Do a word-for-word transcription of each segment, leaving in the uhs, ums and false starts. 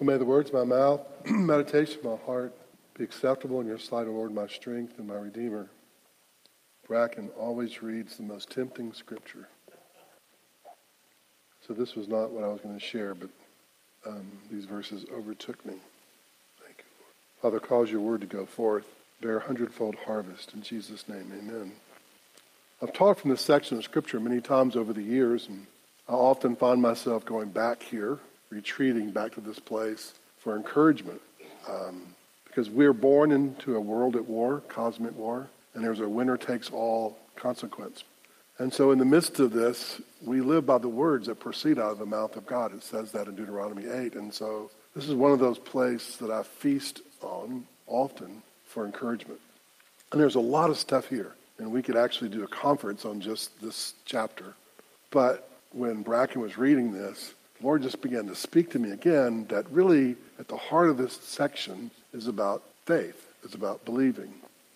And may the words of my mouth, meditation of my heart, be acceptable in your sight, O Lord, my strength and my Redeemer. Bracken always reads the most tempting scripture. So this was not what I was going to share, but um, these verses overtook me. Thank you, Lord. Father, cause your word to go forth, bear a hundredfold harvest. In Jesus' name, amen. I've taught from this section of scripture many times over the years, and I often find myself going back here, retreating back to this place for encouragement. Um, because we're born into a world at war, cosmic war, and there's a winner-takes-all consequence. And so in the midst of this, we live by the words that proceed out of the mouth of God. It says that in Deuteronomy eight. And so this is one of those places that I feast on often for encouragement. And there's a lot of stuff here. And we could actually do a conference on just this chapter. But when Bracken was reading this, the Lord just began to speak to me again that really at the heart of this section is about faith. It's about believing.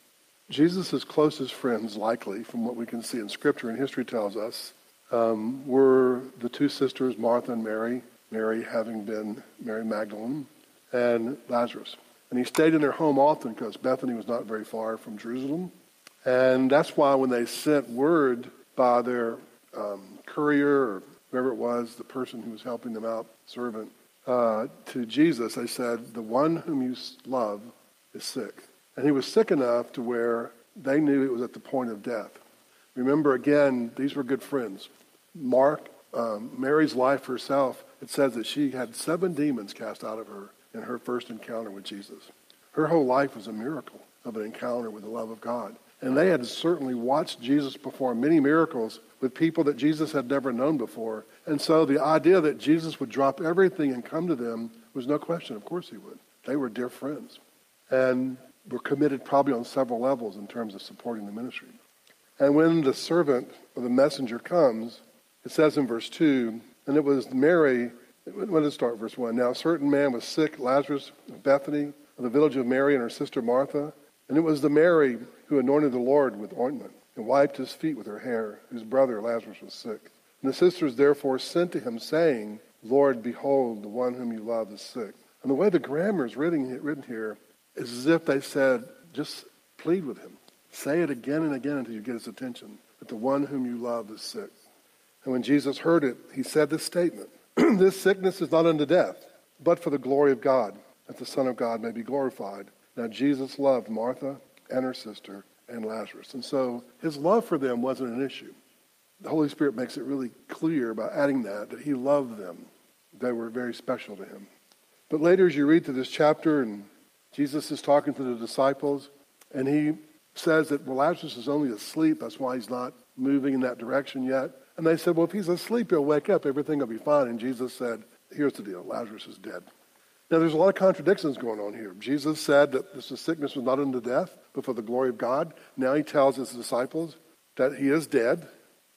Jesus' closest friends, likely, from what we can see in Scripture and history tells us, um, were the two sisters, Martha and Mary, Mary having been Mary Magdalene, and Lazarus. And he stayed in their home often because Bethany was not very far from Jerusalem. And that's why when they sent word by their um, courier or whoever it was, the person who was helping them out, servant, uh, to Jesus, they said, the one whom you love is sick. And he was sick enough to where they knew it was at the point of death. Remember, again, these were good friends. Mark, um, Mary's life herself, it says that she had seven demons cast out of her in her first encounter with Jesus. Her whole life was a miracle of an encounter with the love of God. And they had certainly watched Jesus perform many miracles with people that Jesus had never known before. And so the idea that Jesus would drop everything and come to them was no question. Of course he would. They were dear friends. And were committed probably on several levels in terms of supporting the ministry. And when the servant or the messenger comes, it says in verse two, and it was Mary, when did it start, verse one? Now a certain man was sick, Lazarus of Bethany, of the village of Mary and her sister Martha. And it was the Mary who anointed the Lord with ointment and wiped his feet with her hair, whose brother Lazarus was sick. And the sisters therefore sent to him, saying, Lord, behold, the one whom you love is sick. And the way the grammar is written, written here is as if they said, just plead with him. Say it again and again until you get his attention, that the one whom you love is sick. And when Jesus heard it, he said this statement, this sickness is not unto death, but for the glory of God, that the Son of God may be glorified. Now Jesus loved Martha and her sister and Lazarus. And so his love for them wasn't an issue. The Holy Spirit makes it really clear by adding that, that he loved them. They were very special to him. But later as you read through this chapter, and Jesus is talking to the disciples, and he says that, well, Lazarus is only asleep. That's why he's not moving in that direction yet. And they said, well, if he's asleep, he'll wake up. Everything will be fine. And Jesus said, here's the deal. Lazarus is dead. Now, there's a lot of contradictions going on here. Jesus said that this sickness was not unto death, but for the glory of God. Now he tells his disciples that he is dead.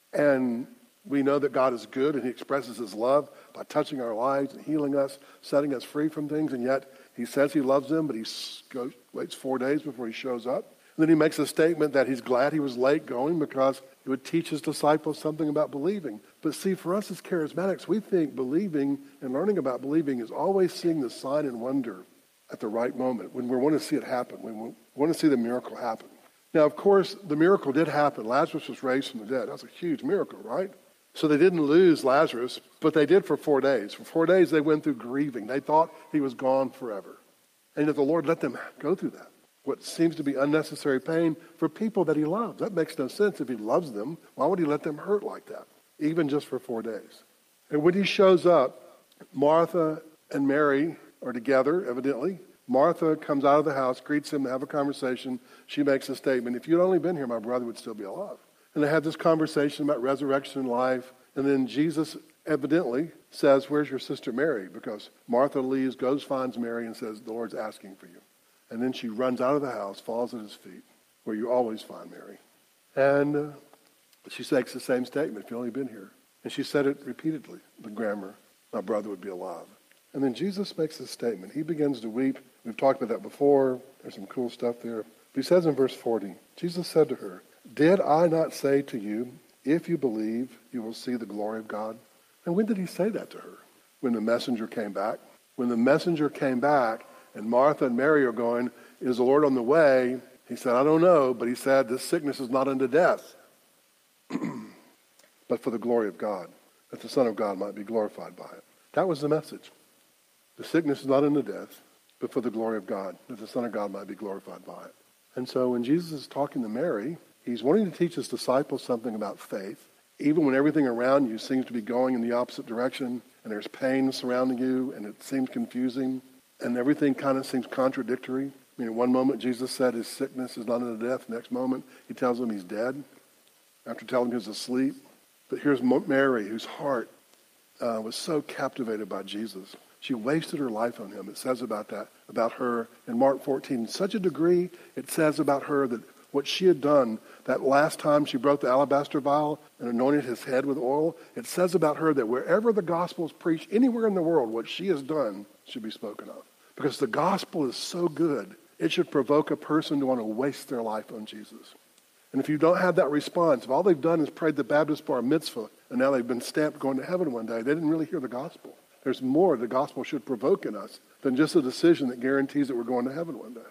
And we know that God is good, and he expresses his love by touching our lives and healing us, setting us free from things. And yet he says he loves them, but he goes, waits four days before he shows up. And then he makes a statement that he's glad he was late going because it would teach his disciples something about believing. But see, for us as charismatics, we think believing and learning about believing is always seeing the sign and wonder at the right moment, when we want to see it happen. We want to see the miracle happen. Now, of course, the miracle did happen. Lazarus was raised from the dead. That's a huge miracle, right? So they didn't lose Lazarus, but they did for four days. For four days, they went through grieving. They thought he was gone forever. And yet the Lord let them go through that. What seems to be unnecessary pain for people that he loves. That makes no sense. If he loves them, why would he let them hurt like that, even just for four days? And when he shows up, Martha and Mary are together, evidently. Martha comes out of the house, greets him, they have a conversation. She makes a statement, if you'd only been here, my brother would still be alive. And they had this conversation about resurrection and life. And then Jesus evidently says, where's your sister Mary? Because Martha leaves, goes, finds Mary, and says, the Lord's asking for you. And then she runs out of the house, falls at his feet, where you always find Mary. And uh, she makes the same statement, if you'd only been here. And she said it repeatedly, the grammar, my brother would be alive. And then Jesus makes this statement. He begins to weep. We've talked about that before. There's some cool stuff there. But he says in verse forty, Jesus said to her, did I not say to you, if you believe, you will see the glory of God? And when did he say that to her? When the messenger came back? When the messenger came back and Martha and Mary are going, is the Lord on the way? He said, I don't know, but he said, this sickness is not unto death, but for the glory of God, that the Son of God might be glorified by it. That was the message. The sickness is not unto death, but for the glory of God, that the Son of God might be glorified by it. And so when Jesus is talking to Mary, he's wanting to teach his disciples something about faith, even when everything around you seems to be going in the opposite direction, and there's pain surrounding you, and it seems confusing, and everything kind of seems contradictory. I mean, at one moment Jesus said his sickness is not unto death. Next moment he tells him he's dead after telling him he's asleep. But here's Mary, whose heart uh, was so captivated by Jesus. She wasted her life on him. It says about that, about her in Mark fourteen. In such a degree, it says about her that what she had done that last time she broke the alabaster vial and anointed his head with oil, it says about her that wherever the gospel is preached, anywhere in the world, what she has done should be spoken of. Because the gospel is so good, it should provoke a person to want to waste their life on Jesus. And if you don't have that response, if all they've done is prayed the Baptist bar mitzvah, and now they've been stamped going to heaven one day, they didn't really hear the gospel. There's more the gospel should provoke in us than just a decision that guarantees that we're going to heaven one day.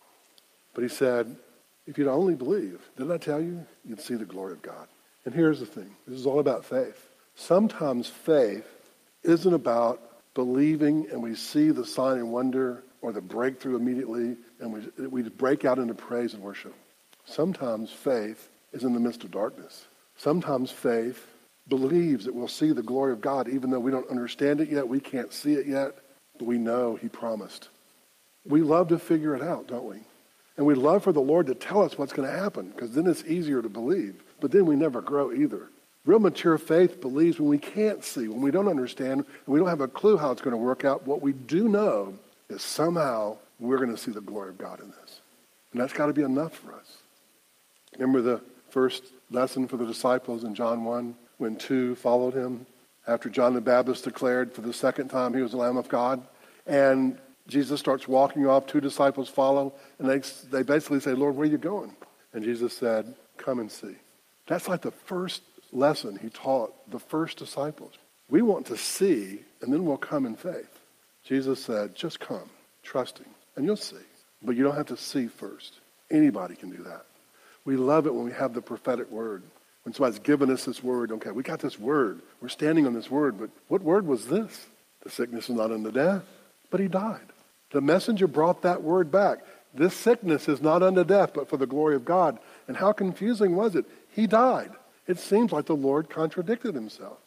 But he said, if you'd only believe, didn't I tell you? You'd see the glory of God. And here's the thing. This is all about faith. Sometimes faith isn't about believing and we see the sign and wonder or the breakthrough immediately and we, we break out into praise and worship. Sometimes faith is in the midst of darkness. Sometimes faith believes that we'll see the glory of God even though we don't understand it yet, we can't see it yet, but we know he promised. We love to figure it out, don't we? And we'd love for the Lord to tell us what's going to happen, because then it's easier to believe. But then we never grow either. Real mature faith believes when we can't see, when we don't understand, and we don't have a clue how it's going to work out. What we do know is somehow we're going to see the glory of God in this. And that's got to be enough for us. Remember the first lesson for the disciples in John one, when two followed him after John the Baptist declared for the second time he was the Lamb of God? And Jesus starts walking off, two disciples follow, and they they basically say, Lord, where are you going? And Jesus said, come and see. That's like the first lesson he taught the first disciples. We want to see, and then we'll come in faith. Jesus said, just come, trusting, and you'll see. But you don't have to see first. Anybody can do that. We love it when we have the prophetic word. When somebody's given us this word, okay, we got this word. We're standing on this word, but what word was this? The sickness is not unto death, but he died. The messenger brought that word back. This sickness is not unto death, but for the glory of God. And how confusing was it? He died. It seems like the Lord contradicted himself.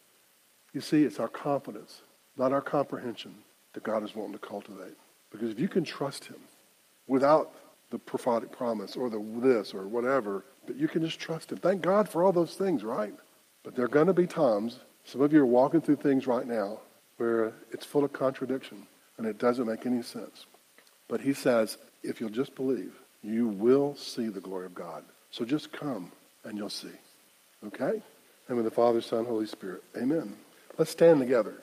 You see, it's our confidence, not our comprehension, that God is wanting to cultivate. Because if you can trust him without the prophetic promise or the this or whatever, but you can just trust him. Thank God for all those things, right? But there are going to be times, some of you are walking through things right now where it's full of contradiction. And it doesn't make any sense. But he says, if you'll just believe, you will see the glory of God. So just come and you'll see. Okay? And with the Father, Son, Holy Spirit. Amen. Let's stand together.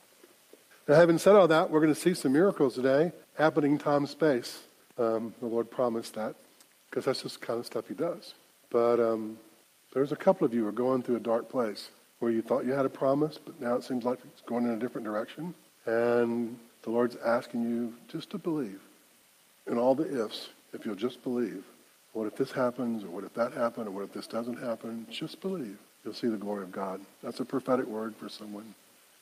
Now, having said all that, we're going to see some miracles today happening in time and space. Um, the Lord promised that, because that's just the kind of stuff he does. But um, there's a couple of you who are going through a dark place where you thought you had a promise, but now it seems like it's going in a different direction. And the Lord's asking you just to believe in all the ifs. If you'll just believe, what if this happens, or what if that happened, or what if this doesn't happen? Just believe. You'll see the glory of God. That's a prophetic word for someone.